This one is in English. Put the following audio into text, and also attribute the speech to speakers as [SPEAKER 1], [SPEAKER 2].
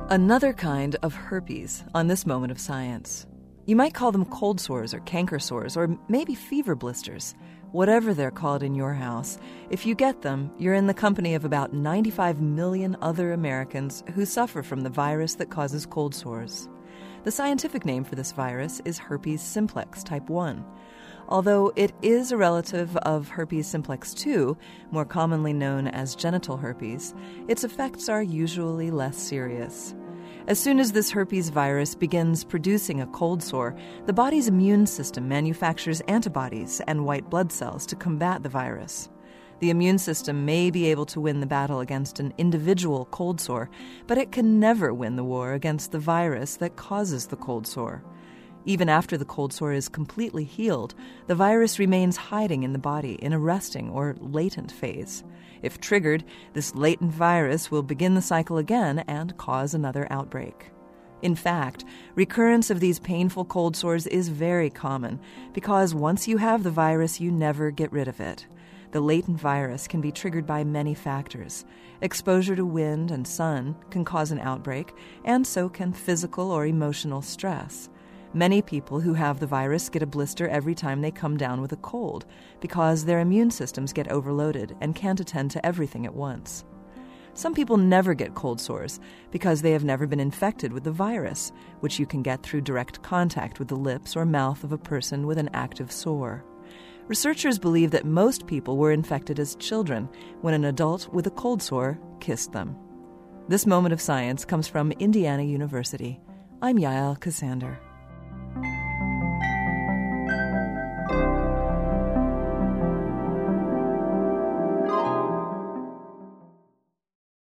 [SPEAKER 1] Another kind of herpes on this moment of science. You might call them cold sores or canker sores or maybe fever blisters. Whatever they're called in your house, if you get them, you're in the company of about 95 million other Americans who suffer from the virus that causes cold sores. The scientific name for this virus is herpes simplex type 1. Although it is a relative of herpes simplex 2, more commonly known as genital herpes, its effects are usually less serious. As soon as this herpes virus begins producing a cold sore, the body's immune system manufactures antibodies and white blood cells to combat the virus. The immune system may be able to win the battle against an individual cold sore, but it can never win the war against the virus that causes the cold sore. Even after the cold sore is completely healed, the virus remains hiding in the body in a resting or latent phase. If triggered, this latent virus will begin the cycle again and cause another outbreak. In fact, recurrence of these painful cold sores is very common because once you have the virus, you never get rid of it. The latent virus can be triggered by many factors. Exposure to wind and sun can cause an outbreak, and so can physical or emotional stress. Many people who have the virus get a blister every time they come down with a cold because their immune systems get overloaded and can't attend to everything at once. Some people never get cold sores because they have never been infected with the virus, which you can get through direct contact with the lips or mouth of a person with an active sore. Researchers believe that most people were infected as children when an adult with a cold sore kissed them. This moment of science comes from Indiana University. I'm Yael Ksander.